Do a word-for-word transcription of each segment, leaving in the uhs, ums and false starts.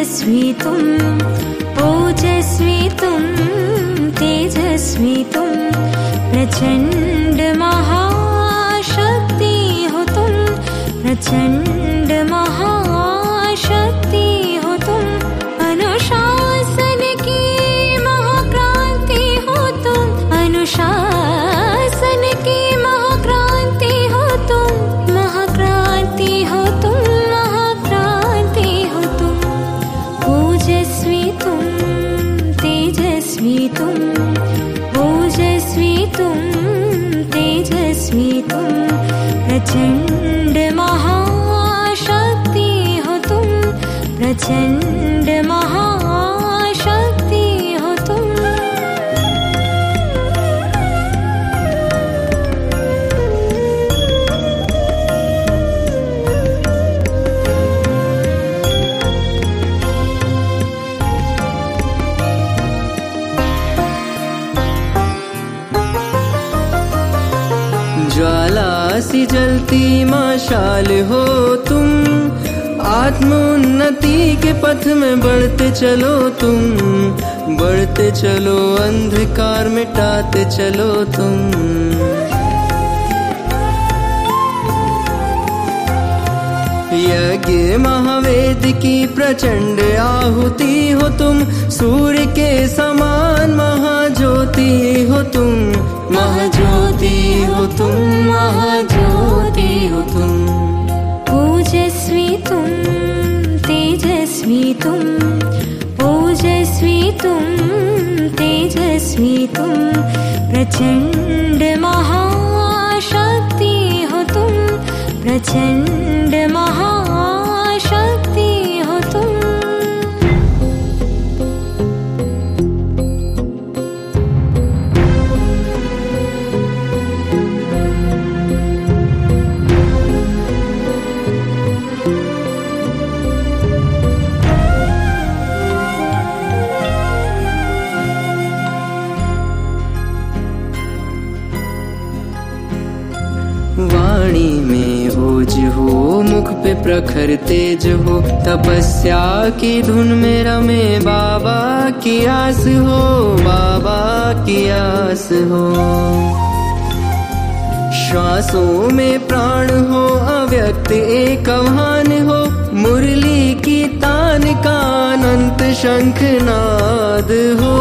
तेजस्वी तुम, ओजस्वी तुम, तेजस्वी तुम, प्रचंड महाशक्ति हो तुम, प्रचंड महाशक्ति हो तुम, अनुशासन की महाक्रांति हो तुम, अनुशासन की महाक्रांति हो तुम, महाक्रांति हो तुम, महाक्रांति हो तुम, ओजस्वी तुम, तेजस्वी तुम, ओजस्वी तुम, तेजस्वी तुम, प्रचंड महाशक्ति हो तुम, प्रचंड महाशक्ति हो तुम। ज्वाला सी जलती मशाल हो तुम, आत्मोन्नति के पथ में बढ़ते चलो तुम, बढ़ते चलो अंधकार मिटाते चलो तुम। यज्ञ महावेद की प्रचंड आहुति हो तुम, सूर्य के समान महाज्योति हो तुम, महाज्योति हो तुम, महाज्योति हो तुम, ओजस्वी तुम, तेजस्वी तुम, ओजस्वी तुम, तेजस्वी तुम, प्रचंड महाशक्ति हो तुम, प्रचंड महाशक्ति हो तुम। वाणी में ओज हो, मुख पे प्रखर तेज हो, तपस्या की धुन में रमे बाबा की आस हो, बाबा की आस हो। श्वासों में प्राण हो, अव्यक्त एक आह्वान हो, मुरली की तान का अनंत शंखनाद हो।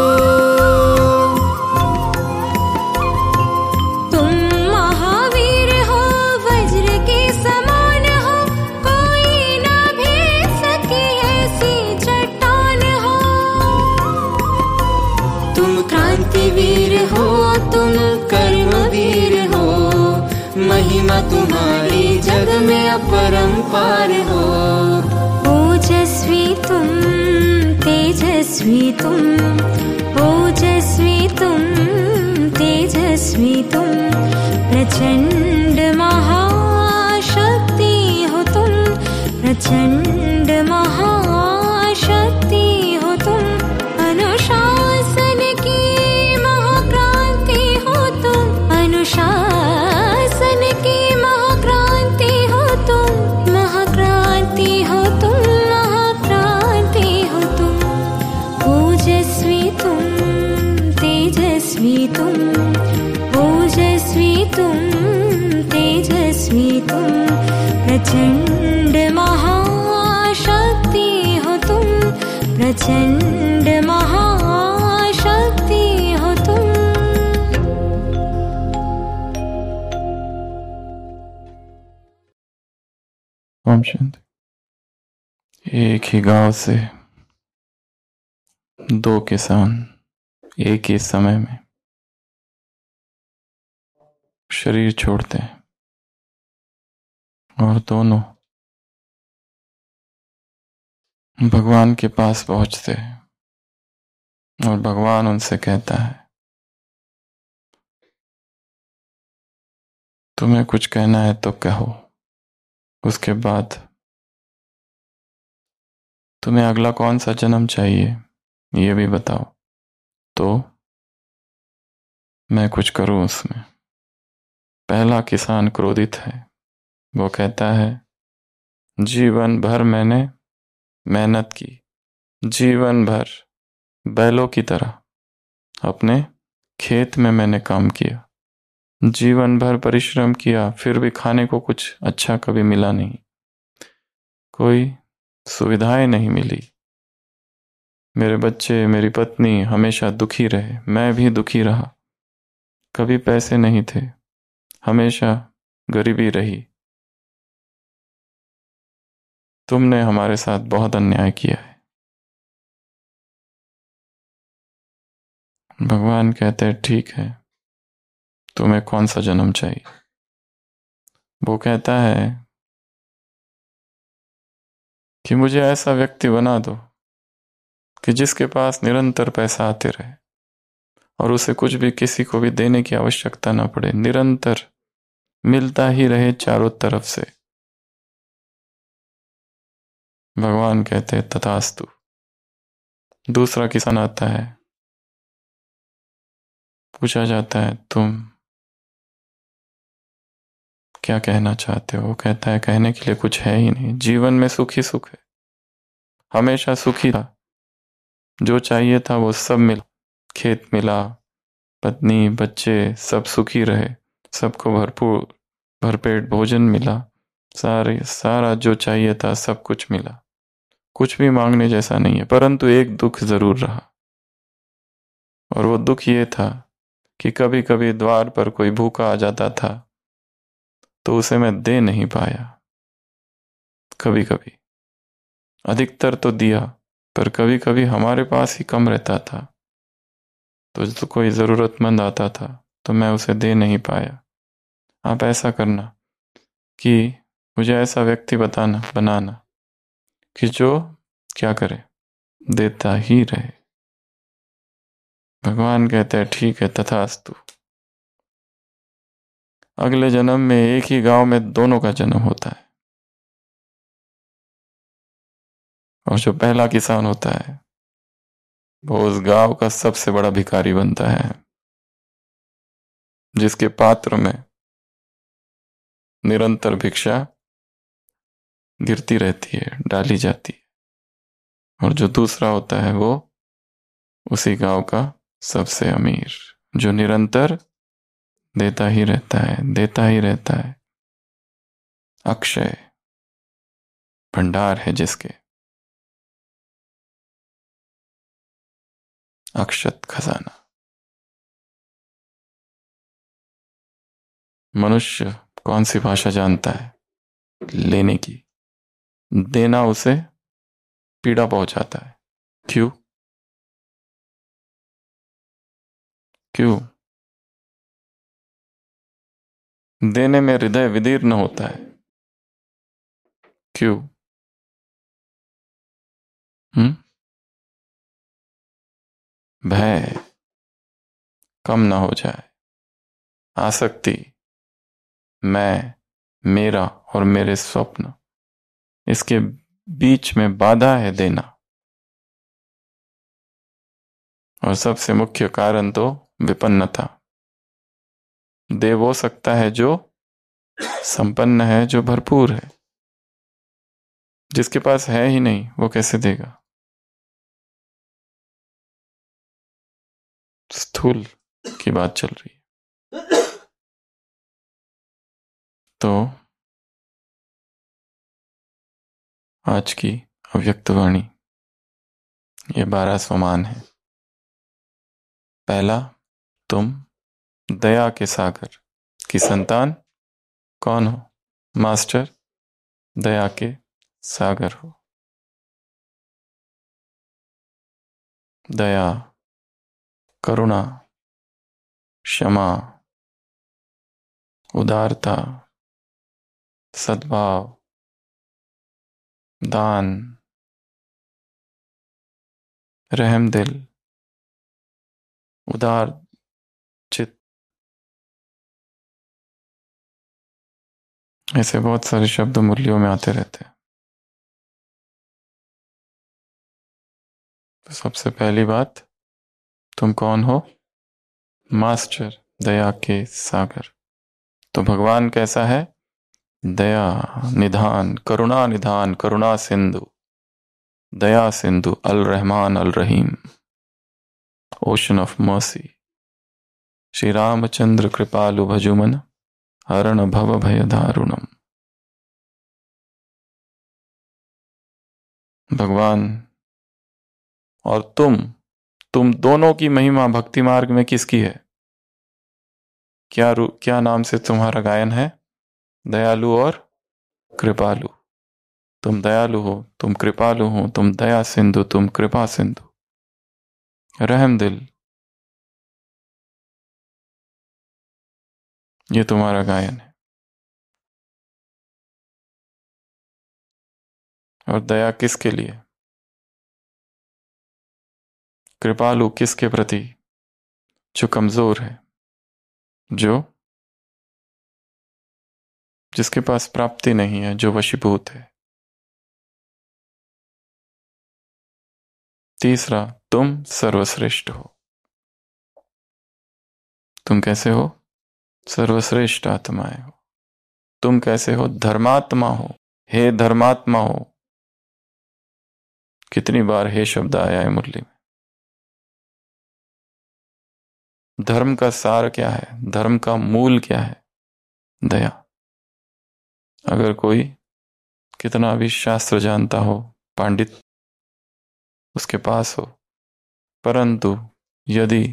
वीर हो तुम, कर्मवीर हो, महिमा तुम्हारी जग में अपरंपार हो। ओजस्वी तुम, तेजस्वी तुम, ओजस्वी तुम, तेजस्वी तुम, प्रचंड महाशक्ति हो तुम, प्रचंड महाशक्ति हो तुम, अनुशासन की अनुशासन की महाक्रांति हो तुम, महाक्रांति हो तुम, महाक्रांति हो तुम, ओजस्वी तुम, तेजस्वी तुम, ओजस्वी तुम, तेजस्वी तुम, प्रचंड महाशक्ति हो तुम, प्रचंड महाशक्ति हो तुम। ओम शांति। एक ही गांव से दो किसान एक ही समय में शरीर छोड़ते हैं और दोनों भगवान के पास पहुंचते हैं और भगवान उनसे कहता है, तुम्हें कुछ कहना है तो कहो, उसके बाद तुम्हें अगला कौन सा जन्म चाहिए ये भी बताओ, तो मैं कुछ करूं उसमें। पहला किसान क्रोधित है, वो कहता है जीवन भर मैंने मेहनत की, जीवन भर बैलों की तरह अपने खेत में मैंने काम किया, जीवन भर परिश्रम किया, फिर भी खाने को कुछ अच्छा कभी मिला नहीं, कोई सुविधाएं नहीं मिली। मेरे बच्चे, मेरी पत्नी हमेशा दुखी रहे, मैं भी दुखी रहा। कभी पैसे नहीं थे, हमेशा गरीबी रही। तुमने हमारे साथ बहुत अन्याय किया है। भगवान कहते हैं ठीक है, तुम्हें कौन सा जन्म चाहिए? वो कहता है कि मुझे ऐसा व्यक्ति बना दो कि जिसके पास निरंतर पैसा आते रहे और उसे कुछ भी किसी को भी देने की आवश्यकता ना पड़े, निरंतर मिलता ही रहे चारों तरफ से। भगवान कहते हैं तथास्तु। दूसरा किसान आता है, पूछा जाता है तुम क्या कहना चाहते हो? वो कहता है कहने के लिए कुछ है ही नहीं, जीवन में सुख ही सुख है, हमेशा सुखी था, जो चाहिए था वो सब मिला, खेत मिला, पत्नी बच्चे सब सुखी रहे, सबको भरपूर भरपेट भोजन मिला, सारे सारा जो चाहिए था सब कुछ मिला, कुछ भी मांगने जैसा नहीं है। परंतु एक दुख जरूर रहा, और वो दुख ये था कि कभी कभी द्वार पर कोई भूखा आ जाता था तो उसे मैं दे नहीं पाया। कभी कभी, अधिकतर तो दिया, पर कभी कभी हमारे पास ही कम रहता था, तो जो कोई ज़रूरतमंद आता था तो मैं उसे दे नहीं पाया। आप ऐसा करना कि मुझे ऐसा व्यक्ति बताना बनाना कि जो क्या करे, देता ही रहे। भगवान कहते हैं ठीक है तथास्तु। अगले जन्म में एक ही गांव में दोनों का जन्म होता है, और जो पहला किसान होता है वो उस गांव का सबसे बड़ा भिखारी बनता है, जिसके पात्र में निरंतर भिक्षा गिरती रहती है, डाली जाती है। और जो दूसरा होता है वो उसी गांव का सबसे अमीर, जो निरंतर देता ही रहता है, देता ही रहता है। अक्षय भंडार है जिसके, अक्षत खजाना। मनुष्य कौन सी भाषा जानता है? लेने की। देना उसे पीड़ा पहुंचाता है। क्यों? क्यों? देने में हृदय विदीर्ण होता है। क्यों? हम्म भय कम ना हो जाए, आसक्ति, मैं, मेरा और मेरे स्वप्न, इसके बीच में बाधा है देना। और सबसे मुख्य कारण तो विपन्नता। दे वो सकता है जो संपन्न है, जो भरपूर है। जिसके पास है ही नहीं वो कैसे देगा? स्थूल की बात चल रही है। तो आज की अव्यक्त वाणी ये बारह स्वमान है। पहला, तुम दया के सागर की संतान कौन हो? मास्टर दया के सागर हो। दया, करुणा, क्षमा, उदारता, सद्भाव, दान, रहम दिल, उदार चित्त, ऐसे बहुत सारे शब्द मूल्यों में आते रहते हैं। तो सबसे पहली बात, तुम कौन हो? मास्टर दया के सागर। तो भगवान कैसा है? दया निधान, करुणा निधान, करुणा सिंधु। दया सिंधु, अल रहमान अल रहीम, ocean of mercy. Shri Ramchandra कृपालु भजुमन, हरण भव भय दारुणम। भगवान और तुम तुम दोनों की महिमा भक्ति मार्ग में किसकी है? क्या रू क्या नाम से तुम्हारा गायन है? दयालु और कृपालु। तुम दयालु हो, तुम कृपालु हो, तुम दया सिंधु, तुम कृपा सिंधु, रहम दिल, ये तुम्हारा गायन है। और दया किसके लिए? कृपालु किसके प्रति? जो कमजोर है, जो जिसके पास प्राप्ति नहीं है, जो वशीभूत है। तीसरा, तुम सर्वश्रेष्ठ हो। तुम कैसे हो? सर्वश्रेष्ठ आत्माएं हो। तुम कैसे हो? धर्मात्मा हो। हे धर्मात्मा हो। कितनी बार हे शब्द आया है मुरली में। धर्म का सार क्या है? धर्म का मूल क्या है? दया। अगर कोई कितना भी शास्त्र जानता हो, पंडित उसके पास हो, परंतु यदि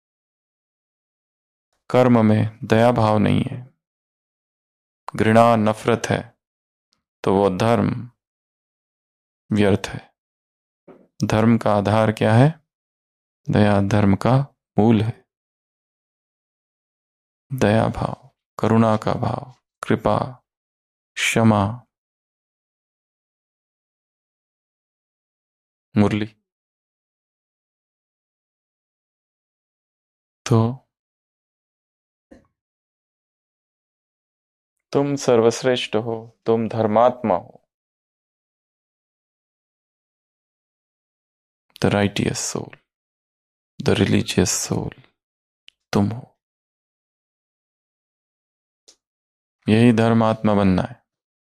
कर्म में दया भाव नहीं है, घृणा नफरत है, तो वो धर्म व्यर्थ है। धर्म का आधार क्या है? दया धर्म का मूल है। दया भाव, करुणा का भाव, कृपा, क्षमा। मुरली तो तुम सर्वश्रेष्ठ हो, तुम धर्मात्मा हो। The righteous soul, the religious soul तुम हो। यही धर्मात्मा बनना है।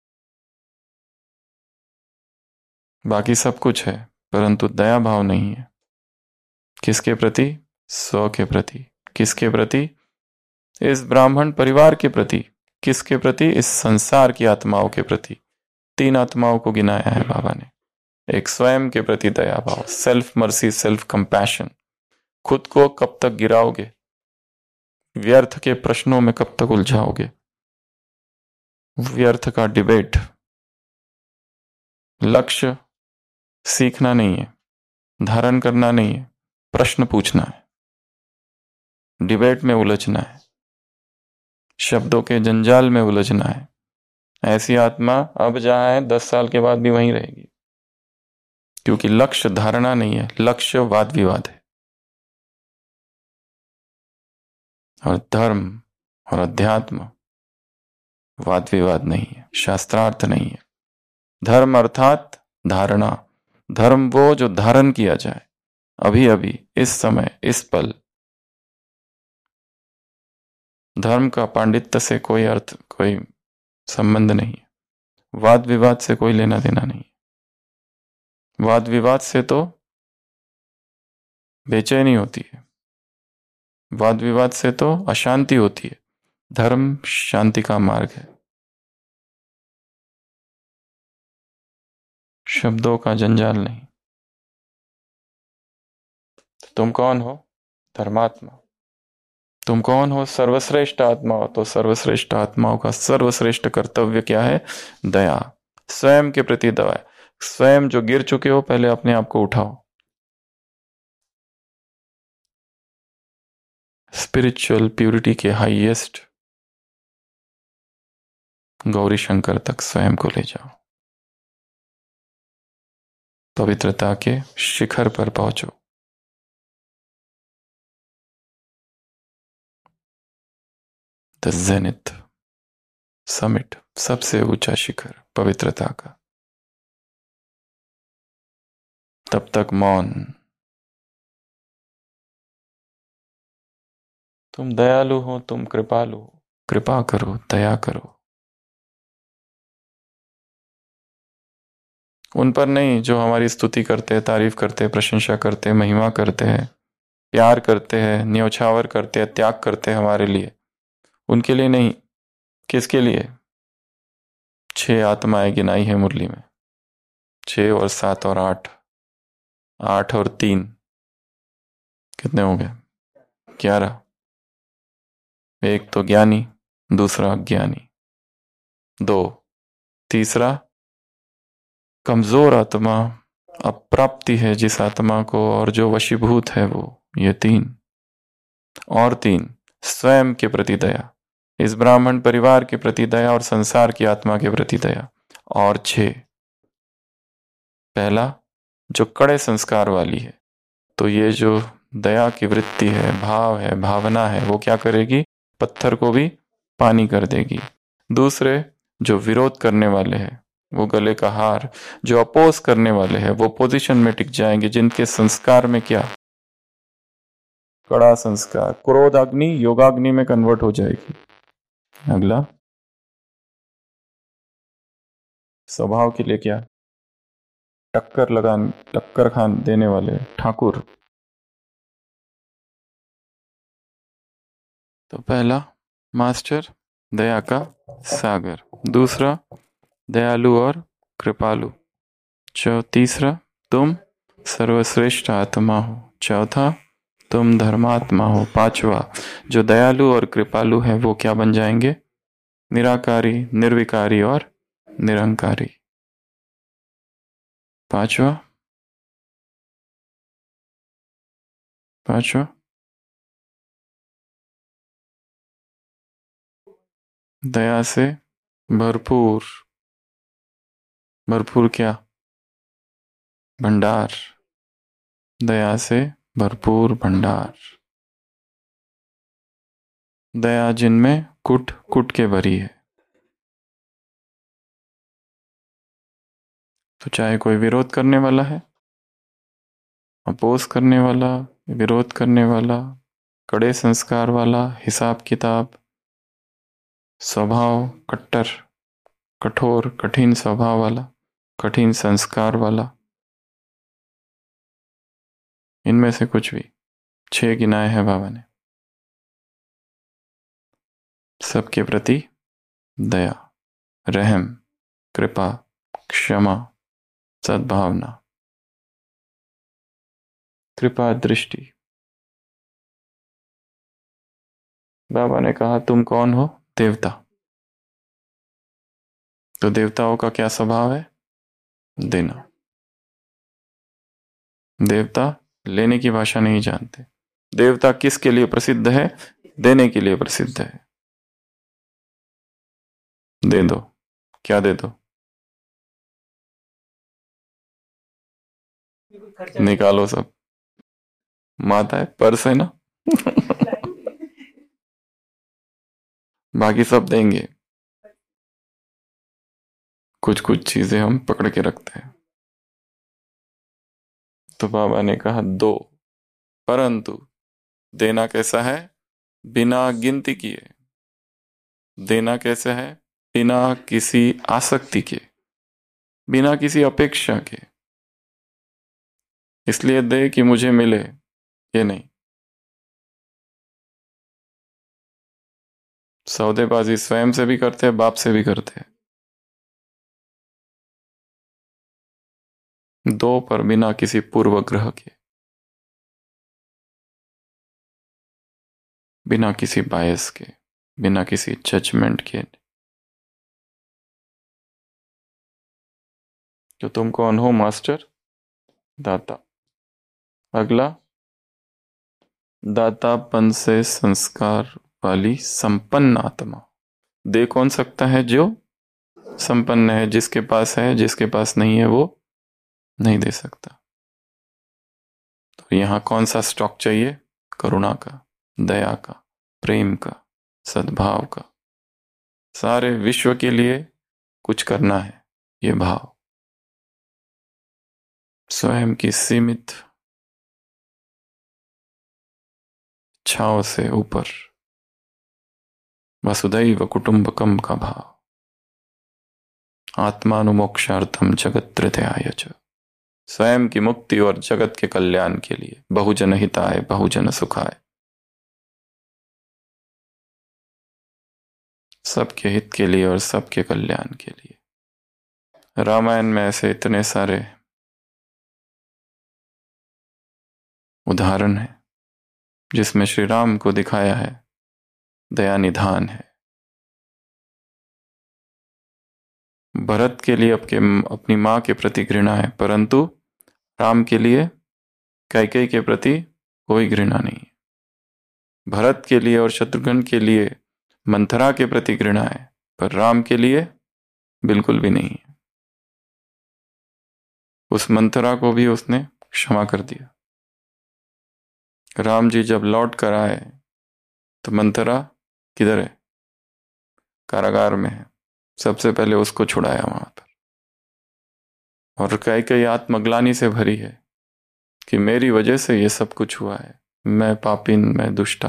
बाकी सब कुछ है, परंतु दया भाव नहीं है। किसके प्रति? स्व के प्रति। किसके प्रति? इस ब्राह्मण परिवार के प्रति। किसके प्रति? इस संसार की आत्माओं के प्रति। तीन आत्माओं को गिनाया है बाबा ने। एक स्वयं के प्रति दया भाव, सेल्फ मर्सी, सेल्फ कंपैशन। खुद को कब तक गिराओगे? व्यर्थ के प्रश्नों में कब तक उलझाओगे? व्यर्थ का डिबेट। लक्ष्य सीखना नहीं है, धारण करना नहीं है, प्रश्न पूछना है। डिबेट में उलझना है, शब्दों के जंजाल में उलझना है। ऐसी आत्मा अब जहां है दस साल के बाद भी वहीं रहेगी, क्योंकि लक्ष्य धारणा नहीं है, लक्ष्य वाद विवाद है। और धर्म और अध्यात्म वाद विवाद नहीं है, शास्त्रार्थ नहीं है। धर्म अर्थात धारणा। धर्म वो जो धारण किया जाए अभी अभी, इस समय, इस पल। धर्म का पांडित्य से कोई अर्थ, कोई संबंध नहीं है। वाद विवाद से कोई लेना देना नहीं। वाद विवाद से तो बेचैनी होती है, वाद विवाद से तो अशांति होती है। धर्म शांति का मार्ग है। शब्दों का जंजाल नहीं। तुम कौन हो? धर्मात्मा। तुम कौन हो? सर्वश्रेष्ठ आत्मा हो। तो सर्वश्रेष्ठ आत्माओं का सर्वश्रेष्ठ कर्तव्य क्या है? दया। स्वयं के प्रति दया। स्वयं जो गिर चुके हो, पहले अपने आप को उठाओ। स्पिरिचुअल प्यूरिटी के हाईएस्ट गौरी शंकर तक स्वयं को ले जाओ। पवित्रता के शिखर पर पहुंचो। द जेनिथ समिट, सबसे ऊंचा शिखर पवित्रता का। तब तक मौन। तुम दयालु हो, तुम कृपालु हो। कृपा करो, दया करो। उन पर नहीं जो हमारी स्तुति करते हैं, तारीफ करते हैं, प्रशंसा करते हैं, महिमा करते हैं, प्यार करते हैं, न्योछावर करते हैं, त्याग करते हैं हमारे लिए, उनके लिए नहीं। किसके लिए? छह आत्माएं गिनाई है मुरली में, छह और सात और आठ, आठ और तीन कितने हो गए? ग्यारह। एक तो ज्ञानी, दूसरा अज्ञानी, दो, तीसरा कमजोर आत्मा, अप्राप्ति है जिस आत्मा को और जो वशीभूत है वो, ये तीन। और तीन, स्वयं के प्रति दया, इस ब्राह्मण परिवार के प्रति दया और संसार की आत्मा के प्रति दया। और छह, पहला जो कड़े संस्कार वाली है, तो ये जो दया की वृत्ति है, भाव है, भावना है, वो क्या करेगी? पत्थर को भी पानी कर देगी। दूसरे जो विरोध करने वाले हैं वो गले का हार, जो अपोज करने वाले हैं वो पोजीशन में टिक जाएंगे, जिनके संस्कार में क्या? कड़ा संस्कार। क्रोध अग्नि योगाग्नि में कन्वर्ट हो जाएगी। अगला, स्वभाव के लिए क्या? टक्कर लगा टक्कर खान देने वाले ठाकुर। तो पहला मास्टर दया का सागर, दूसरा दयालु और कृपालु, चौ तीसरा तुम सर्वश्रेष्ठ आत्मा हो, चौथा तुम धर्मात्मा हो, पांचवा जो दयालु और कृपालु है वो क्या बन जाएंगे? निराकारी, निर्विकारी और निरंकारी। पांचवा पांचवा दया से भरपूर, भरपूर क्या? भंडार, दया से भरपूर भंडार। दया जिनमें कुट कुट के भरी है। तो चाहे कोई विरोध करने वाला है, अपोज करने वाला, विरोध करने वाला, कड़े संस्कार वाला, हिसाब किताब, स्वभाव कट्टर, कठोर, कठिन स्वभाव वाला, कठिन संस्कार वाला, इनमें से कुछ भी, छह गिनाए हैं बाबा ने। सबके प्रति दया, रहम, कृपा, क्षमा, सद्भावना, कृपा दृष्टि। बाबा ने कहा तुम कौन हो? देवता। तो देवताओं का क्या स्वभाव है? देना। देवता लेने की भाषा नहीं जानते। देवता किसके लिए प्रसिद्ध है? देने के लिए प्रसिद्ध है। दे दो, क्या दे दो? निकालो सब। माता है, पर्स है ना बाकी सब देंगे, कुछ कुछ चीजें हम पकड़ के रखते हैं। तो बाबा ने कहा दो, परंतु देना कैसा है? बिना गिनती किए। देना कैसे है? बिना किसी आसक्ति के, बिना किसी अपेक्षा के। इसलिए दे कि मुझे मिले, ये नहीं। सौदेबाजी स्वयं से भी करते हैं, बाप से भी करते हैं। दो पर बिना किसी पूर्वग्रह के, बिना किसी बायस के, बिना किसी जजमेंट के। तो तुम कौन हो? मास्टर, दाता। अगला, दातापन से संस्कार वाली संपन्न आत्मा। दे कौन सकता है? जो संपन्न है, जिसके पास है, जिसके पास नहीं है वो नहीं दे सकता। तो यहां कौन सा स्टॉक चाहिए? करुणा का, दया का, प्रेम का, सद्भाव का। सारे विश्व के लिए कुछ करना है, ये भाव। स्वयं की सीमित इच्छाओं से ऊपर वसुधैव कुटुंबकम का भाव। आत्मानुमोक्षार्थम जगत्त्रयाय च, स्वयं की मुक्ति और जगत के कल्याण के लिए, बहुजन हिताय बहुजन सुखाय, सबके हित के लिए और सबके कल्याण के लिए। रामायण में ऐसे इतने सारे उदाहरण हैं जिसमें श्री राम को दिखाया है दया निधान है। भरत के लिए अपके अपनी माँ के प्रति घृणा है, परंतु राम के लिए कैकेयी के प्रति कोई घृणा नहीं है। भरत के लिए और शत्रुघ्न के लिए मंथरा के प्रति घृणा है, पर राम के लिए बिल्कुल भी नहीं है। उस मंथरा को भी उसने क्षमा कर दिया। राम जी जब लौट कर आए तो मंथरा किधर है? कारागार में है। सबसे पहले उसको छुड़ाया वहां पर, और कैकेयी आत्मग्लानि से भरी है कि मेरी वजह से ये सब कुछ हुआ है, मैं पापिन, मैं दुष्टा,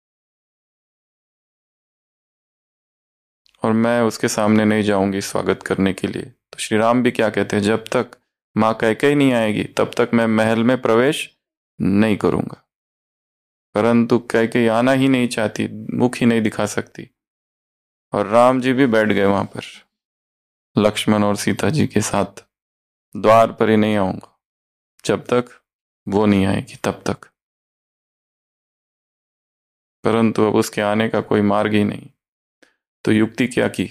और मैं उसके सामने नहीं जाऊंगी स्वागत करने के लिए। तो श्री राम भी क्या कहते हैं, जब तक माँ कैकेयी नहीं आएगी तब तक मैं महल में प्रवेश नहीं करूंगा। परंतु कैकेयी आना ही नहीं चाहती, मुख ही नहीं दिखा सकती, और राम जी भी बैठ गए वहां पर लक्ष्मण और सीता जी के साथ, द्वार पर ही नहीं आऊंगा जब तक वो नहीं आएगी तब तक। परंतु अब उसके आने का कोई मार्ग ही नहीं, तो युक्ति क्या की?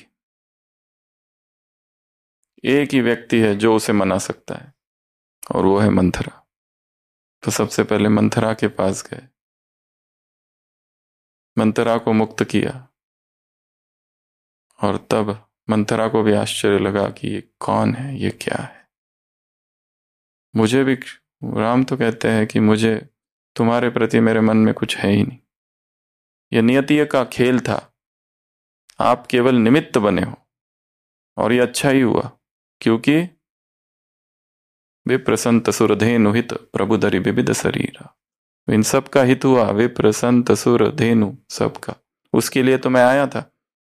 एक ही व्यक्ति है जो उसे मना सकता है, और वो है मंथरा। तो सबसे पहले मंथरा के पास गए, मंथरा को मुक्त किया, और तब मंथरा को भी आश्चर्य लगा कि ये कौन है, ये क्या है। मुझे भी, राम तो कहते हैं कि मुझे तुम्हारे प्रति मेरे मन में कुछ है ही नहीं, यह नियति का खेल था, आप केवल निमित्त बने हो, और ये अच्छा ही हुआ, क्योंकि विप्रसंत सुरधेनु हित प्रभुधरि विविध शरीरा, इन सब का हित हुआ, विप्रसंत सुरधेनु सबका, उसके लिए तो मैं आया था।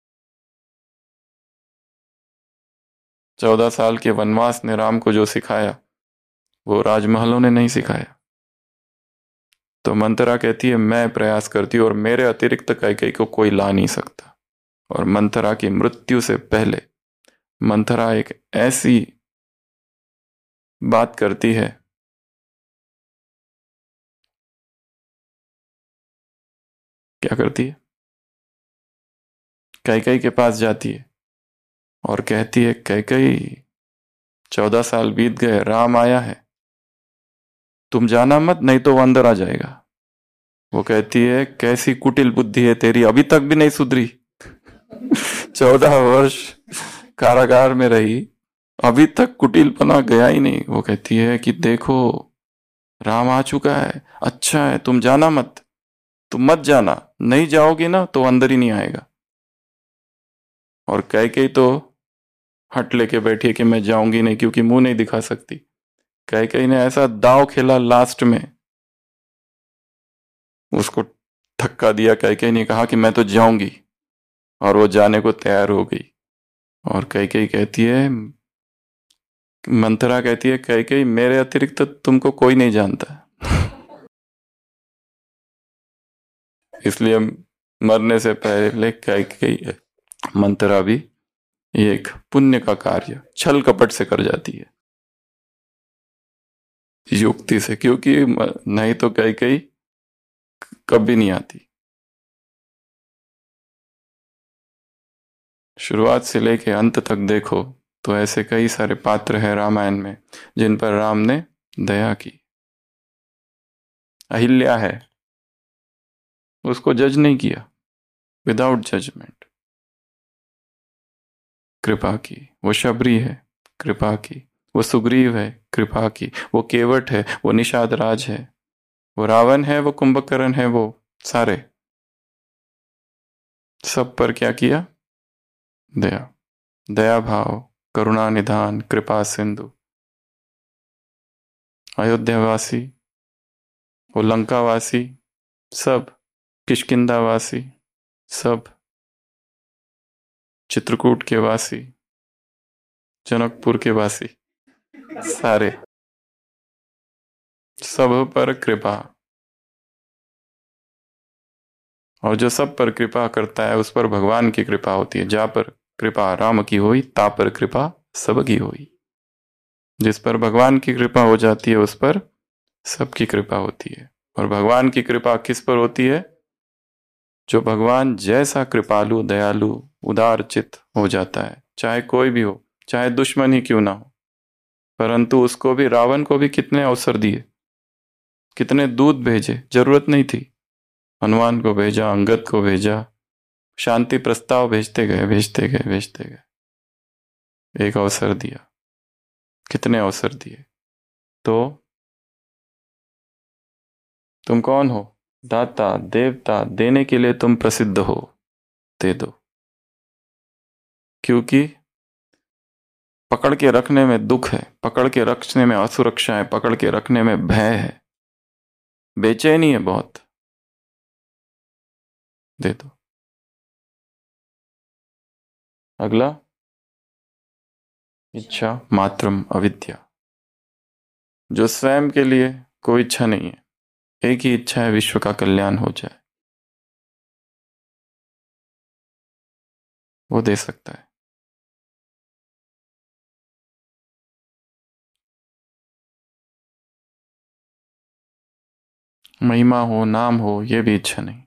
चौदह साल के वनवास ने राम को जो सिखाया वो राजमहलों ने नहीं सिखाया। तो मंथरा कहती है मैं प्रयास करती हूं और मेरे अतिरिक्त कैकेयी को कोई ला नहीं सकता। और मंथरा की मृत्यु से पहले मंथरा एक ऐसी बात करती है, क्या करती है? कैकेयी के पास जाती है और कहती है कैकेयी चौदह साल बीत गए, राम आया है, तुम जाना मत, नहीं तो वो अंदर आ जाएगा। वो कहती है कैसी कुटिल बुद्धि है तेरी, अभी तक भी नहीं सुधरी। चौदह वर्ष कारागार में रही, अभी तक कुटिलपना गया ही नहीं। वो कहती है कि देखो राम आ चुका है, अच्छा है, तुम जाना मत, तुम मत जाना, नहीं जाओगी ना तो अंदर ही नहीं आएगा। और कैकेयी तो हट लेके बैठी है कि मैं जाऊंगी नहीं, क्योंकि मुंह नहीं दिखा सकती। कैकेयी ने ऐसा दाव खेला, लास्ट में उसको धक्का दिया। कैकेयी ने कहा कि मैं तो जाऊंगी, और वो जाने को तैयार हो गई। और कैकेयी कहती है, मंथरा कहती है कैकेयी मेरे अतिरिक्त तुमको कोई नहीं जानता, इसलिए मरने से पहले कैकेयी मंथरा भी एक पुण्य का कार्य छल कपट से कर जाती है, युक्ति से, क्योंकि नहीं तो कैकेयी कभी नहीं आती। शुरुआत से लेके अंत तक देखो तो ऐसे कई सारे पात्र हैं रामायण में जिन पर राम ने दया की। अहिल्या है, उसको जज नहीं किया, विदाउट जजमेंट कृपा की। वो शबरी है, कृपा की। वो सुग्रीव है, कृपा की। वो केवट है, वो निषाद राज है, वो रावण है, वो कुंभकर्ण है, वो सारे सब पर क्या किया? दया, दया भाव, करुणा निधान, कृपा सिंधु। अयोध्यावासी, वो लंकावासी, सब किष्किंधावासी, सब चित्रकूट के वासी, जनकपुर के वासी सारे, सब पर कृपा। और जो सब पर कृपा करता है उस पर भगवान की कृपा होती है। जा पर कृपा राम की होई, ता पर कृपा सब की होई। जिस पर भगवान की कृपा हो जाती है उस पर सबकी कृपा होती है। और भगवान की कृपा किस पर होती है? जो भगवान जैसा कृपालु, दयालु, उदार चित्त हो जाता है, चाहे कोई भी हो, चाहे दुश्मन ही क्यों ना हो। परंतु उसको भी, रावण को भी कितने अवसर दिए, कितने दूत भेजे, जरूरत नहीं थी। हनुमान को भेजा, अंगद को भेजा, शांति प्रस्ताव भेजते गए भेजते गए भेजते गए। एक अवसर दिया, कितने अवसर दिए। तो तुम कौन हो? दाता, देवता, देने के लिए तुम प्रसिद्ध हो, दे दो। क्योंकि पकड़ के रखने में दुख है, पकड़ के रखने में असुरक्षा है, पकड़ के रखने में भय है, बेचैनी है बहुत, दे दो। अगला, इच्छा मात्रम अविद्या। जो स्वयं के लिए कोई इच्छा नहीं है, एक ही इच्छा है, विश्व का कल्याण हो जाए, वो दे सकता है। महिमा हो, नाम हो, ये भी इच्छा नहीं।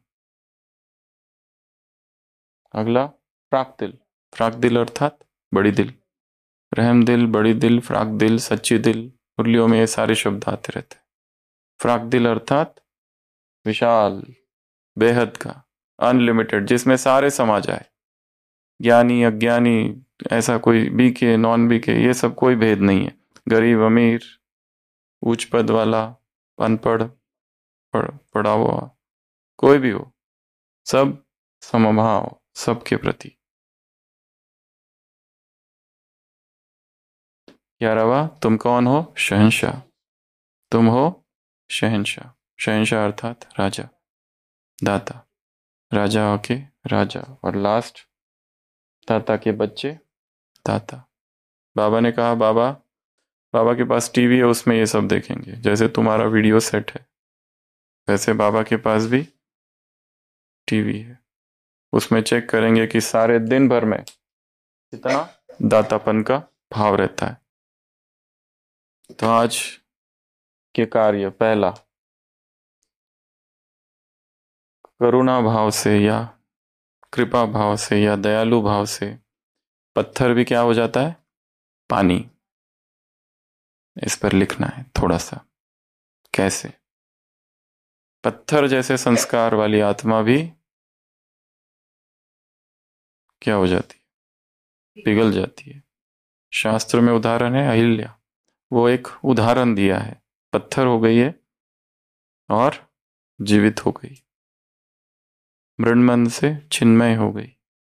अगला, फ्राक दिल। फ्राक दिल अर्थात बड़ी दिल, रहम दिल, बड़ी दिल, फ्राक दिल, सच्ची दिल, मुरलियों में ये सारे शब्द आते रहते हैं। फ्राक दिल अर्थात विशाल, बेहद का, अनलिमिटेड, जिसमें सारे समा जाए, ज्ञानी अज्ञानी, ऐसा कोई बीके नॉन बीके, ये सब कोई भेद नहीं है। गरीब अमीर, उच्च पद वाला, अनपढ़, पढ़, पढ़ा हुआ, कोई भी हो, सब समभाव, सबके प्रति। ग्यारहवा, तुम कौन हो? शहंशाह। तुम हो शहंशाह। शहंशाह अर्थात राजा, दाता, राजाओं के राजा। और लास्ट, दाता के बच्चे, दाता। बाबा ने कहा, बाबा बाबा के पास टीवी है, उसमें ये सब देखेंगे। जैसे तुम्हारा वीडियो सेट है, वैसे बाबा के पास भी टीवी है, उसमें चेक करेंगे कि सारे दिन भर में कितना दातापन का भाव रहता है। तो आज के कार्य, पहला, करुणा भाव से या कृपा भाव से या दयालु भाव से पत्थर भी क्या हो जाता है? पानी। इस पर लिखना है थोड़ा सा, कैसे पत्थर जैसे संस्कार वाली आत्मा भी क्या हो जाती है? पिघल जाती है। शास्त्र में उदाहरण है अहिल्या, वो एक उदाहरण दिया है, पत्थर हो गई है और जीवित हो गई, मृण्मय से चिन्मय हो गई।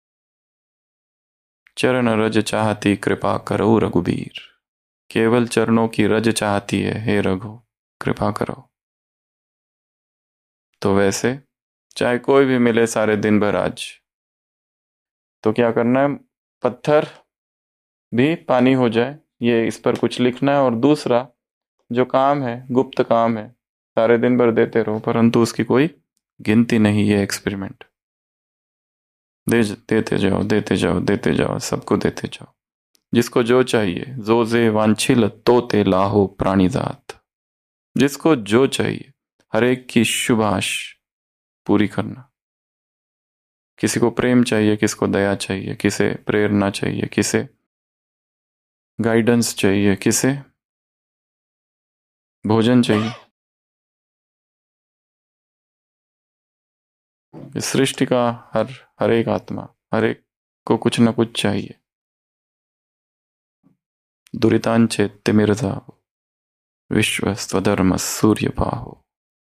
चरण रज चाहती कृपा करो रघुबीर। केवल चरणों की रज चाहती है, हे रघु कृपा करो। तो वैसे चाहे कोई भी मिले सारे दिन भर आज, तो क्या करना है? पत्थर भी पानी हो जाए, ये इस पर कुछ लिखना है। और दूसरा जो काम है, गुप्त काम है, सारे दिन भर देते रहो, परंतु उसकी कोई गिनती नहीं। ये एक्सपेरिमेंट दे देते जाओ देते जाओ देते जाओ, सबको देते जाओ, जिसको जो चाहिए। जोजे वांछिल तोते लाहो प्राणीजात। जिसको जो चाहिए, हर एक की शुभाश पूरी करना। किसी को प्रेम चाहिए, किसको दया चाहिए, किसे प्रेरणा चाहिए, किसे गाइडेंस चाहिए, किसे भोजन चाहिए। इस सृष्टि का हर हर एक आत्मा, हर एक को कुछ न कुछ चाहिए। दुरितांचे तिमिरता विश्व स्वधर्म सूर्य पाहो।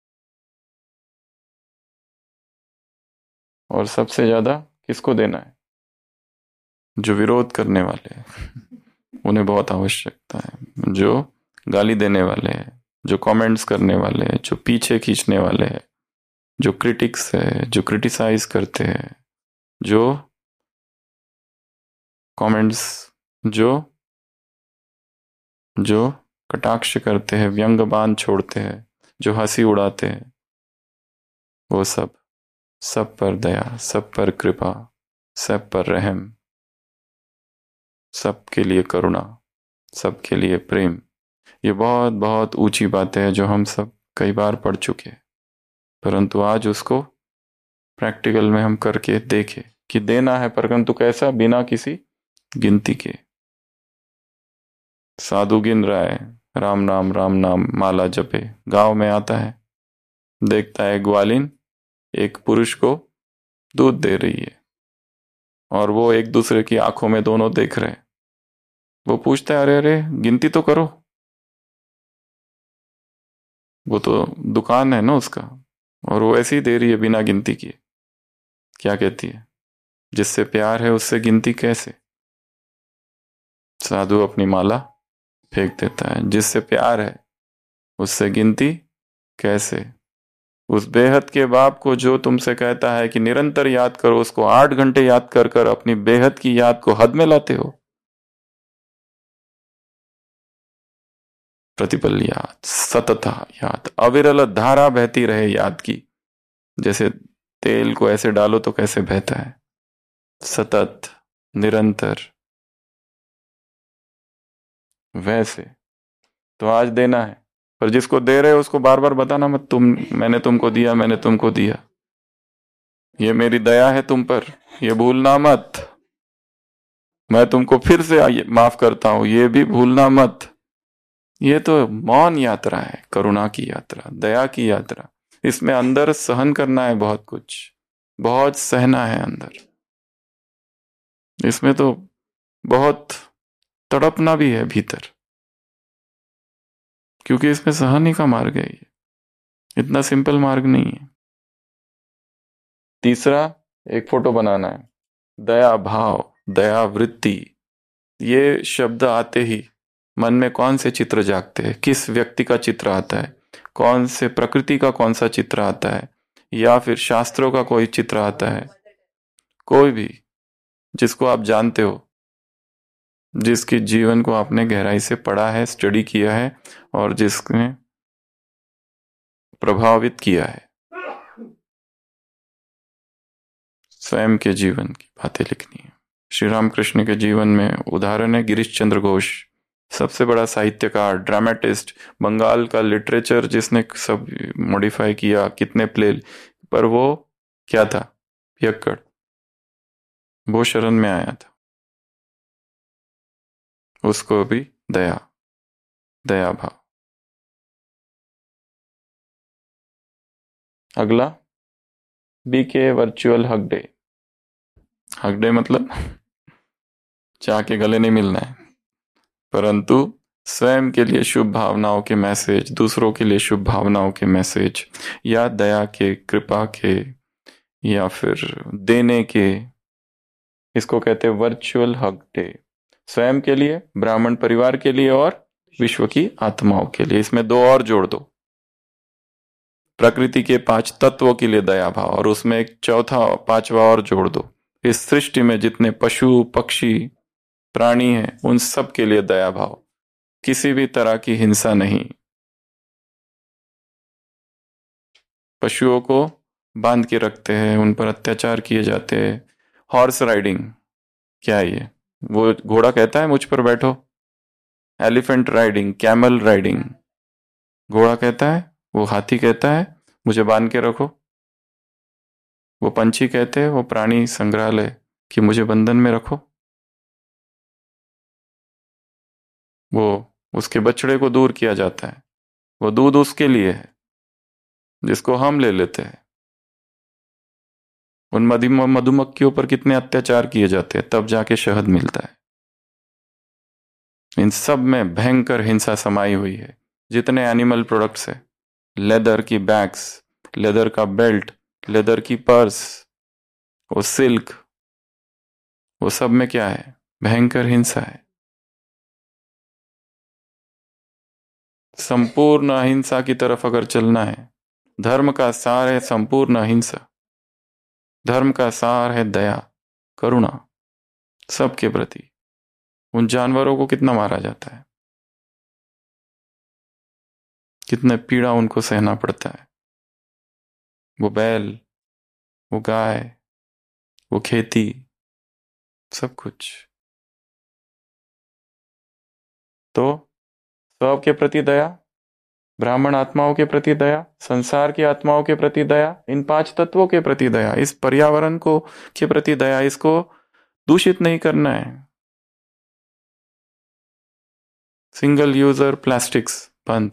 और सबसे ज्यादा किसको देना है? जो विरोध करने वाले हैं उन्हें बहुत आवश्यकता है। जो गाली देने वाले हैं, जो कमेंट्स करने वाले हैं, जो पीछे खींचने वाले हैं, जो क्रिटिक्स है, जो क्रिटिसाइज करते हैं, जो कमेंट्स, जो जो कटाक्ष करते हैं, व्यंग बाण छोड़ते हैं, जो हंसी उड़ाते हैं, वो सब सब पर दया, सब पर कृपा, सब पर रहम, सबके लिए करुणा, सबके लिए प्रेम। ये बहुत बहुत ऊंची बातें हैं जो हम सब कई बार पढ़ चुके हैं, परंतु आज उसको प्रैक्टिकल में हम करके देखें कि देना है, परंतु कैसा? बिना किसी गिनती के। साधु गिन रहा है, राम नाम राम नाम माला जपे, गांव में आता है, देखता है ग्वालिन एक पुरुष को दूध दे रही है और वो एक दूसरे की आंखों में दोनों देख रहे हैं। वो पूछता है, अरे अरे गिनती तो करो, वो तो दुकान है ना उसका, और वो ऐसे ही दे रही है बिना गिनती किए। क्या कहती है? जिससे प्यार है उससे गिनती कैसे? साधु अपनी माला फेंक देता है। जिससे प्यार है उससे गिनती कैसे? उस बेहद के बाप को जो तुमसे कहता है कि निरंतर याद करो, उसको आठ घंटे याद कर कर अपनी बेहद की याद को हद में लाते हो। प्रतिपल याद, सतता याद, अविरल धारा बहती रहे याद की। जैसे तेल को ऐसे डालो तो कैसे बहता है, सतत निरंतर, वैसे। तो आज देना है, पर जिसको दे रहे हो उसको बार बार बताना मत, तुम मैंने तुमको दिया, मैंने तुमको दिया, ये मेरी दया है तुम पर, ये भूलना मत। मैं तुमको फिर से माफ करता हूं, ये भी भूलना मत। ये तो मौन यात्रा है, करुणा की यात्रा, दया की यात्रा। इसमें अंदर सहन करना है, बहुत कुछ, बहुत सहना है अंदर। इसमें तो बहुत तड़पना भी है भीतर, क्योंकि इसमें सहने का मार्ग है, ये इतना सिंपल मार्ग नहीं है। तीसरा, एक फोटो बनाना है। दया भाव, दया वृत्ति, ये शब्द आते ही मन में कौन से चित्र जागते हैं? किस व्यक्ति का चित्र आता है? कौन से प्रकृति का कौन सा चित्र आता है? या फिर शास्त्रों का कोई चित्र आता है? कोई भी जिसको आप जानते हो, जिसके जीवन को आपने गहराई से पढ़ा है, स्टडी किया है, और जिसने प्रभावित किया है। स्वयं के जीवन की बातें लिखनी है। श्री रामकृष्ण के जीवन में उदाहरण है गिरीश चंद्र घोष, सबसे बड़ा साहित्यकार, ड्रामेटिस्ट, बंगाल का लिटरेचर जिसने सब मॉडिफाई किया, कितने प्ले, पर वो क्या था? पियक्कड़। वो शरण में आया था, उसको भी दया, दया भाव। अगला, B K virtual hug day. Hug day मतलब चाह के गले नहीं मिलना है, परंतु स्वयं के लिए शुभ भावनाओं के मैसेज, दूसरों के लिए शुभ भावनाओं के मैसेज, या दया के, कृपा के, या फिर देने के, इसको कहते हैं वर्चुअल हग डे। स्वयं के लिए, ब्राह्मण परिवार के लिए, और विश्व की आत्माओं के लिए। इसमें दो और जोड़ दो, प्रकृति के पांच तत्वों के लिए दया भाव, और उसमें एक चौथा पांचवा और जोड़ दो। इस सृष्टि में जितने पशु पक्षी प्राणी हैं उन सब के लिए दया भाव, किसी भी तरह की हिंसा नहीं। पशुओं को बांध के रखते हैं, उन पर अत्याचार किए जाते हैं। हॉर्स राइडिंग क्या है ये? वो घोड़ा कहता है मुझ पर बैठो। एलिफेंट राइडिंग, कैमल राइडिंग, घोड़ा कहता है, वो हाथी कहता है मुझे बांध के रखो। वो पंछी कहते हैं, वो प्राणी संग्रहालय कि मुझे बंधन में रखो। वो उसके बछड़े को दूर किया जाता है, वो दूध उसके लिए है जिसको हम ले लेते हैं। उन मधुमक्खियों पर कितने अत्याचार किए जाते हैं, तब जाके शहद मिलता है। इन सब में भयंकर हिंसा समाई हुई है। जितने एनिमल प्रोडक्ट्स है, लेदर की बैग्स, लेदर का बेल्ट, लेदर की पर्स, वो सिल्क, वो सब में क्या है? भयंकर हिंसा है। संपूर्ण अहिंसा की तरफ अगर चलना है, धर्म का सार है संपूर्ण अहिंसा, धर्म का सार है दया, करुणा सबके प्रति। उन जानवरों को कितना मारा जाता है, कितने पीड़ा उनको सहना पड़ता है। वो बैल, वो गाय, वो खेती, सब कुछ। तो सब के प्रति दया, ब्राह्मण आत्माओं के प्रति दया, संसार की आत्माओं के प्रति दया, इन पांच तत्वों के प्रति दया, इस पर्यावरण को के प्रति दया। इसको दूषित नहीं करना है। सिंगल यूजर प्लास्टिक्स बंद।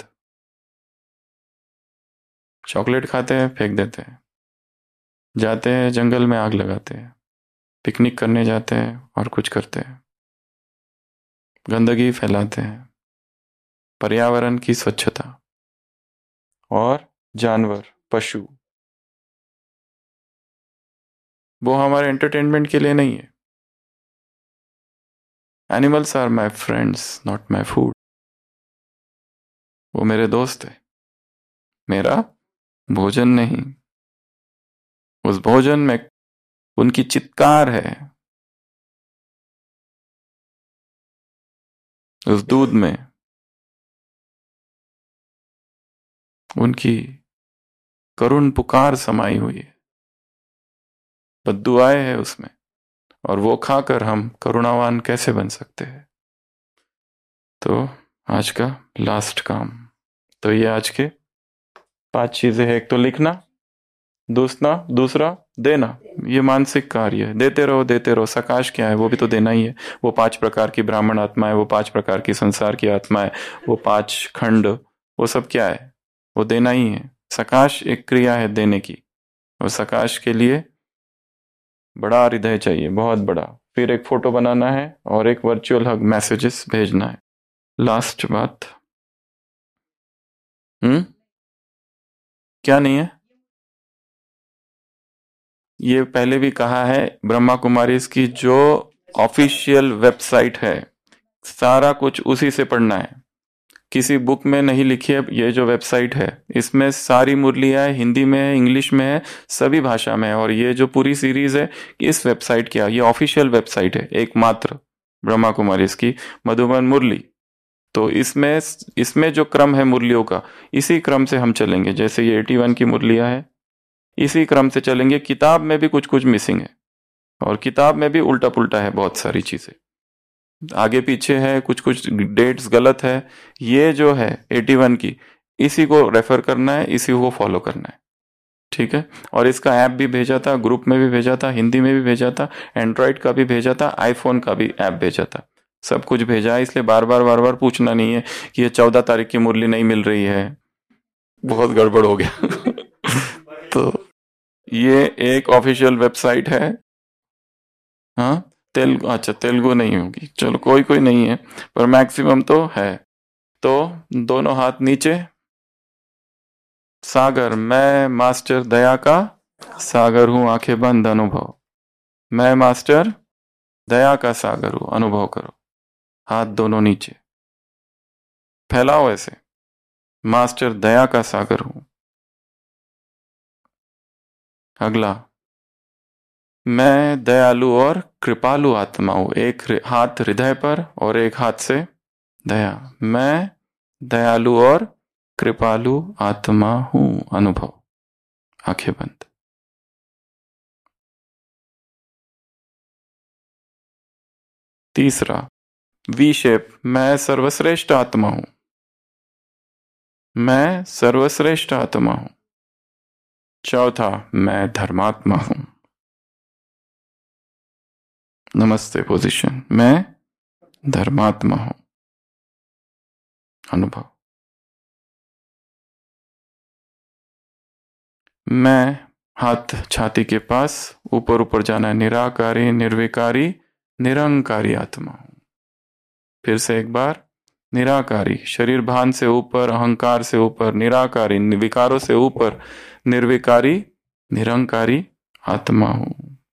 चॉकलेट खाते हैं, फेंक देते हैं, जाते हैं जंगल में आग लगाते हैं, पिकनिक करने जाते हैं और कुछ करते हैं, गंदगी फैलाते हैं। पर्यावरण की स्वच्छता। और जानवर, पशु, वो हमारे एंटरटेनमेंट के लिए नहीं है। Animals are my friends, not my food. वो मेरे दोस्त है, मेरा भोजन नहीं। उस भोजन में उनकी चित्कार है, उस दूध में उनकी करुण पुकार समाई हुई है, बद्दुआएं है उसमें। और वो खाकर हम करुणावान कैसे बन सकते हैं? तो आज का लास्ट काम, तो ये आज के पांच चीजें हैं। एक तो लिखना, दूसरा दूसरा देना, ये मानसिक कार्य है। देते रहो देते रहो। सकाश क्या है? वो भी तो देना ही है। वो पांच प्रकार की ब्राह्मण आत्मा है, वो पांच प्रकार की संसार की आत्मा है, वो पांच खंड, वो सब क्या है? वो देना ही है। सकाश एक क्रिया है देने की, और सकाश के लिए बड़ा हृदय चाहिए, बहुत बड़ा। फिर एक फोटो बनाना है और एक वर्चुअल हग मैसेजेस भेजना है। लास्ट बात, हम्म क्या नहीं है? ये पहले भी कहा है, ब्रह्मा कुमारी इसकी जो ऑफिशियल वेबसाइट है, सारा कुछ उसी से पढ़ना है। किसी बुक में नहीं लिखी है। ये जो वेबसाइट है इसमें सारी मुरलियाँ हिंदी में है, इंग्लिश में है, सभी भाषा में है। और ये जो पूरी सीरीज है इस वेबसाइट की, ये ऑफिशियल वेबसाइट है एकमात्र ब्रह्मा कुमारी इसकी, मधुबन मुरली। तो इसमें इसमें जो क्रम है मुरलियों का, इसी क्रम से हम चलेंगे। जैसे ये एटी वन की मुरलियाँ है, इसी क्रम से चलेंगे। किताब में भी कुछ कुछ मिसिंग है, और किताब में भी उल्टा पुल्टा है, बहुत सारी चीजें आगे पीछे है, कुछ कुछ डेट्स गलत है। ये जो है एटी वन की, इसी को रेफर करना है, इसी को फॉलो करना है, ठीक है। और इसका ऐप भी भेजा था, ग्रुप में भी भेजा था, हिंदी में भी भेजा था, एंड्रॉइड का भी भेजा था, आईफोन का भी ऐप भेजा था, सब कुछ भेजा है। इसलिए बार बार बार बार पूछना नहीं है कि ये चौदह तारीख की मुरली नहीं मिल रही है, बहुत गड़बड़ हो गया। तो ये एक ऑफिशियल वेबसाइट है। हाँ, तेलुगु, अच्छा तेलुगु नहीं होगी, चलो कोई कोई नहीं है, पर मैक्सिमम तो है। तो दोनों हाथ नीचे। सागर, मैं मास्टर दया का सागर हूं, आंखें बंद अनुभव। मैं मास्टर दया का सागर हूं, अनुभव करो। हाथ दोनों नीचे फैलाओ ऐसे, मास्टर दया का सागर हूं। अगला, मैं दयालु और कृपालु आत्मा हूं। एक हाथ हृदय पर और एक हाथ से दया। मैं दयालु और कृपालु आत्मा हूं, अनुभव। आंखें बंद। तीसरा, वी शेप, मैं सर्वश्रेष्ठ आत्मा हूं। मैं सर्वश्रेष्ठ आत्मा हूं। चौथा, मैं धर्मात्मा हूं। नमस्ते पोजीशन, मैं धर्मात्मा हूं, अनुभव। मैं, हाथ छाती के पास, ऊपर ऊपर जाना है, निराकारी, निर्विकारी, निरंकारी आत्मा हूं। फिर से एक बार, निराकारी, शरीर भान से ऊपर, अहंकार से ऊपर, निराकारी, विकारों से ऊपर, निर्विकारी, निरंकारी आत्मा हूं।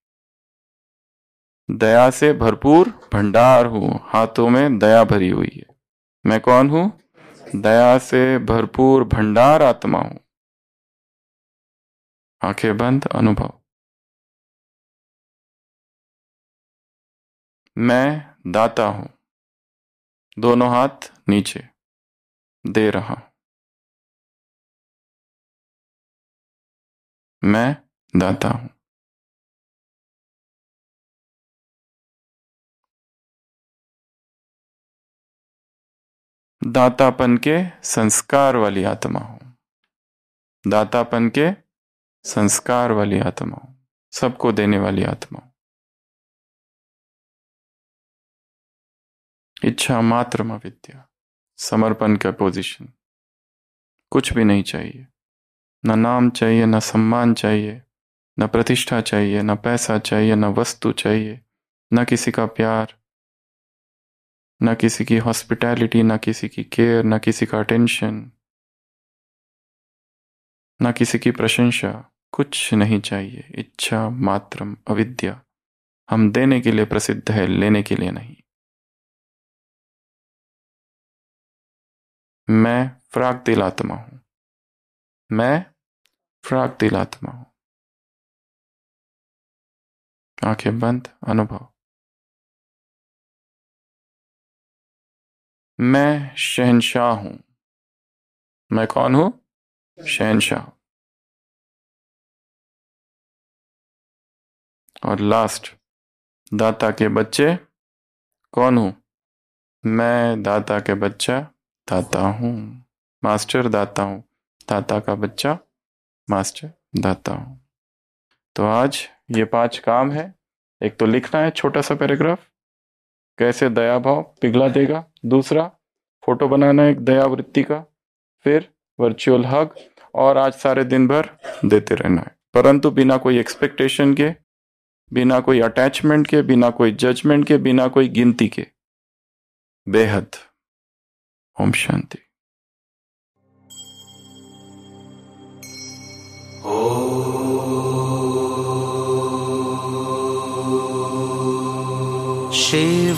दया से भरपूर भंडार हूं, हाथों में दया भरी हुई है। मैं कौन हूं? दया से भरपूर भंडार आत्मा हूं। आंखें बंद, अनुभव। मैं दाता हूं, दोनों हाथ नीचे, दे रहा हूं। मैं दाता हूं। दातापन के संस्कार वाली आत्मा हूं। दातापन के संस्कार वाली आत्मा हूं। सबको देने वाली आत्मा हूं। इच्छा मात्र अविद्या, समर्पण का पोजीशन। कुछ भी नहीं चाहिए, न नाम चाहिए, न सम्मान चाहिए, न प्रतिष्ठा चाहिए, न पैसा चाहिए, न वस्तु चाहिए, न किसी का प्यार, न किसी की हॉस्पिटैलिटी, न किसी की केयर, न किसी का अटेंशन, न किसी की प्रशंसा। कुछ नहीं चाहिए। इच्छा मात्रम अविद्या। हम देने के लिए प्रसिद्ध है, लेने के लिए नहीं। मैं फ्राक दिल आत्मा हूं। मैं फ्राक दिल आत्मा हूं। आंखें बंद, अनुभव। मैं शहंशाह हूं। मैं कौन हूं? शहंशाह। और लास्ट, दाता के बच्चे कौन हूं? मैं दाता के बच्चा दाता हूं। मास्टर दाता हूं। दाता का बच्चा मास्टर दाता हूं। तो आज ये पांच काम है। एक तो लिखना है छोटा सा पैराग्राफ, कैसे दया भाव पिघला देगा। दूसरा, फोटो बनाना है एक दया वृत्ति का। फिर वर्चुअल हग, और आज सारे दिन भर देते रहना है, परंतु बिना कोई एक्सपेक्टेशन के, बिना कोई अटैचमेंट के, बिना कोई जजमेंट के, बिना कोई गिनती के। बेहद। ओम शांति। शिव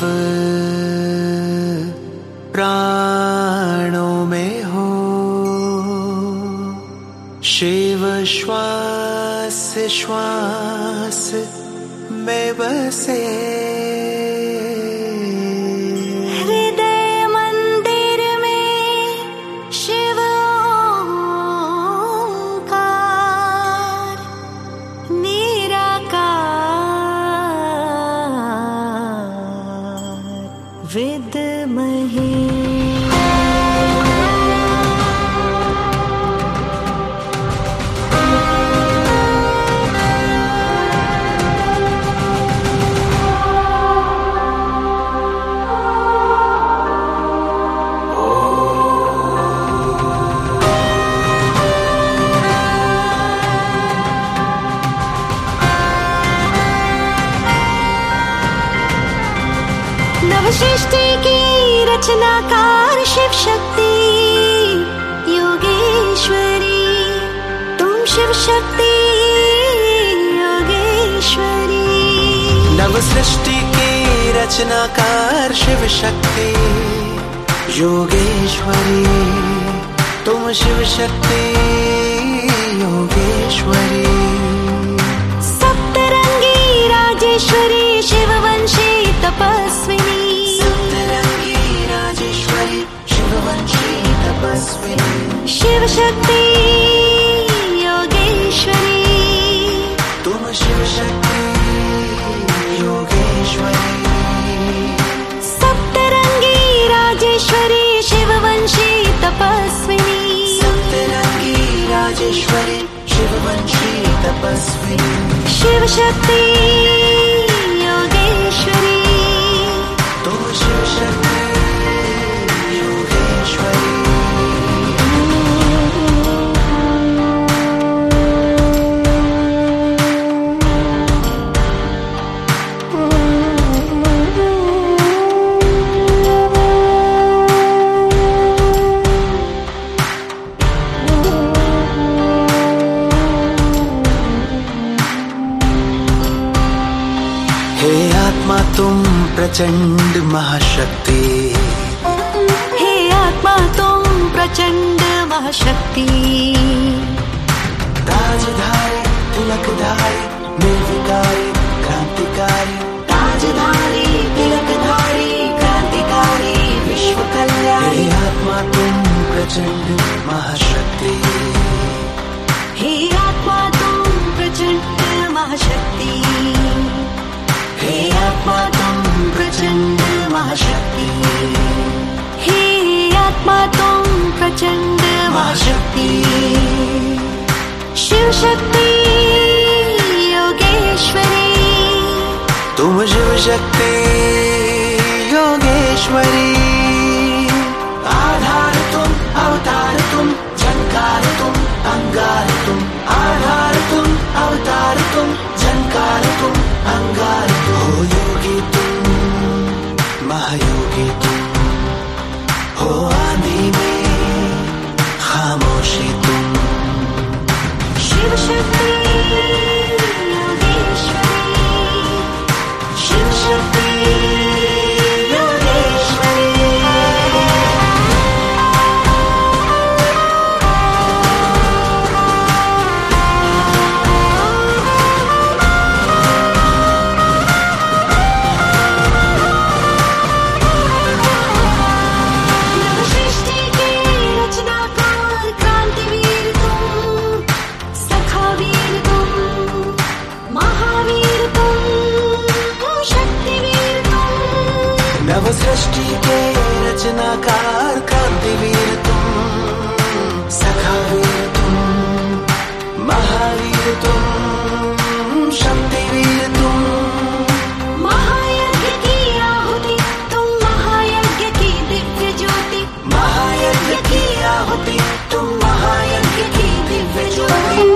प्राणों में हो, शिव श्वास श्वास में बसे। हृदय मंदिर में शिव ओंकार निराकार विद्महे। नवसृष्टि की रचनाकार शिव शक्ति योगेश्वरी, तुम शिव शक्ति योगेश्वरी। नवसृष्टि की रचनाकार शिव शक्ति योगेश्वरी, तुम शिव शक्ति योगेश्वरी। सप्तरंगी राजेश्वरी शिववंशी तपस्विनी, सप्तरंगी राजेश्वरी शिववंशी तपस्विनी। शिव शक्ति योगेश्वरी, तुम शिव शक्ति योगेश्वरी। सप्तरंगी राजेश्वरी शिववंशी तपस्विनी, सप्तरंगी राजेश्वरी शिववंशी तपस्विनी। शिव शक्ति योगेश्वरी, तुम शिव शक्ति योगेश्वरी। हे आत्मा तुम प्रचंड महाशक्ति, हे आत्मा तुम प्रचंड महाशक्ति। ताजधारी तिलकधारी निर्विकारी क्रांतिकारी, ताजधारी तिलकधारी क्रांतिकारी विश्व कल्याणी। हे आत्मा तुम प्रचंड महाशक्ति, हे आत्मा तुम महाशक्ति, हे आत्मा तुम प्रचंड महाशक्ति, शिव शक्ति योगेश्वरी, तुम शिव शक्ति योगेश्वरी। आधार तुम, अवतार तुम, झंकार तुम, अंगार तुम। आधार तुम, अवतार तुम, झंकार तुम, अंगार तुम। हो योगी तुम, महायोगी तुम, हो आंधी में खामोशी तुम। शिव शक्ति योगेश्वरी, शिव शक्ति योगेश्वरी। नव सृष्टि के रचनाकार, क्रांतिवीर तुम, सखावीर तुम, महावीर तुम, शक्तिवीर तुम। नव सृष्टि के रचनाकार, क्रांतिवीर तुम, सखावीर तुम, महावीर तुम, शक्तिवीर तुम। महायज्ञ की आहुति तुम, महायज्ञ की दिव्य ज्योति, महायज्ञ की आहुति तुम, महायज्ञ की दिव्य ज्योति।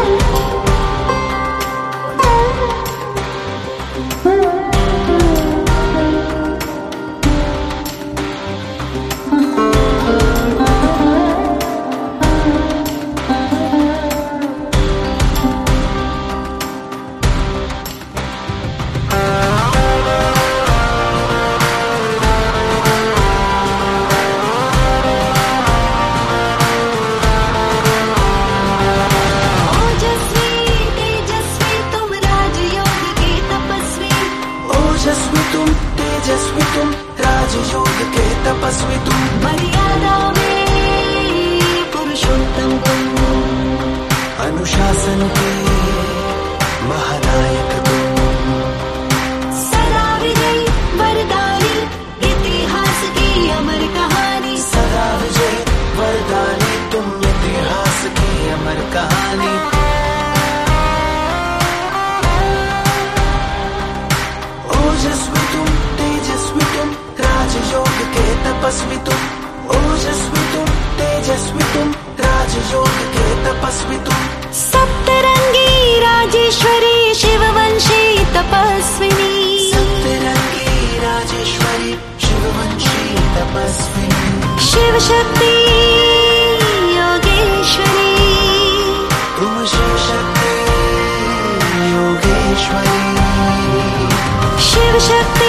ओजस्वी तेजस्वी तुम, राजयोग के तपस्वी, ओजस्वी तुम, तेजस्वी तुम, राजयोग के तपस्वी तुम। मर्यादा में पुरुषोत्तम तुम, अनुशासन के महानायक तुम। सदा विजयी वरदानी, इतिहास की अमर कहानी। सदा विजय वरदानी तुम, इतिहास की अमर कहानी। ओजस्वी तुम, तेजस्वी तुम, राजयोग के तपस्वी तुम। ओजस्वी तुम, तेजस्वी तुम, राजयोग के तपस्वी तुम। सप्तरंगी राजेश्वरी, शिववंशी तपस्विनी, सप्तरंगी राजेश्वरी, शिववंशी तपस्विनी। शिव शक्ति योगेश्वरी, तुम शिव शक्ति योगेश्वरी। शिव शक्ति